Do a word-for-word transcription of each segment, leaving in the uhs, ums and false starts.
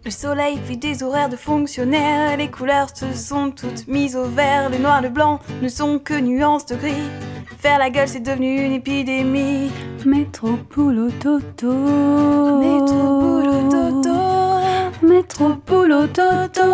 Le soleil fait des horaires de fonctionnaires, les couleurs se sont toutes mises au vert, le noir, le blanc ne sont que nuances de gris. Faire la gueule c'est devenu une épidémie. Métro boulot dodo. Métro boulot dodo. Métro boulot dodo.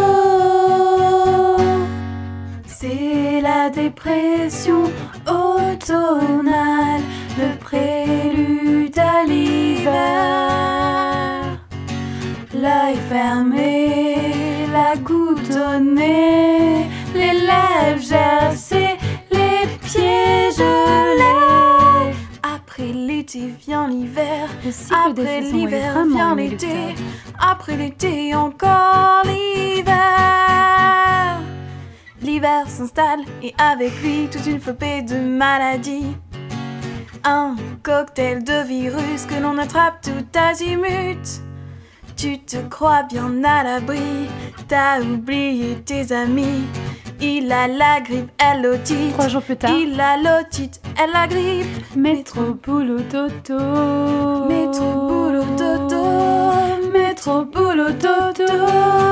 C'est la dépression automnale, le prélude à l'hiver. L'œil fermé, la goutte au nez, les lèvres gercées, les pieds gelés. Après l'été vient l'hiver, après l'hiver vient l'été, après l'été encore l'hiver. L'hiver s'installe et avec lui toute une flopée de maladies. Un cocktail de virus que l'on attrape tout azimut. Tu te crois bien à l'abri, t'as oublié tes amis. Il a la grippe, elle l'otite. Trois jours plus tard. Il a l'otite, elle la grippe. Métro boulot dodo. Métro boulot dodo. Métro boulot dodo.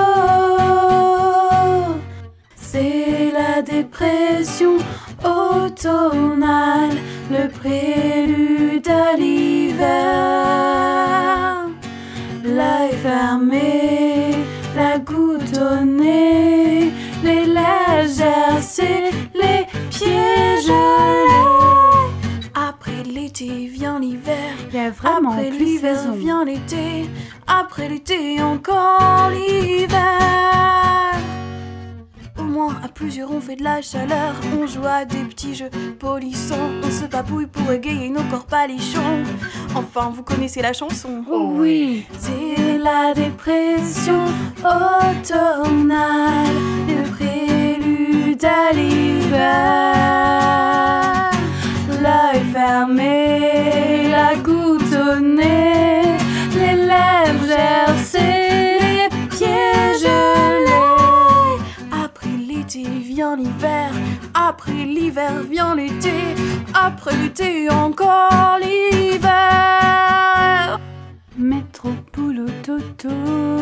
C'est la dépression automnale, le prélude à l'hiver. L'œil fermé, la goutte au nez, les lèvres gercées, les pieds gelés. Après l'été vient l'hiver, Il y a vraiment après plus l'hiver saison. vient l'été, après l'été encore l'hiver. Au moins à plusieurs on fait de la chaleur, on joue à des petits jeux polissants, on se papouille pour égayer nos corps palichons. Enfin vous connaissez la chanson. Oh oui. C'est la dépression automnale, le prélude à l'hiver. L'œil fermé, la goutte au nez, les lèvres gercées, les pieds gelés. Après l'été vient l'hiver, après l'hiver vient l'été, après l'été encore l'hiver. Métro boulot dodo.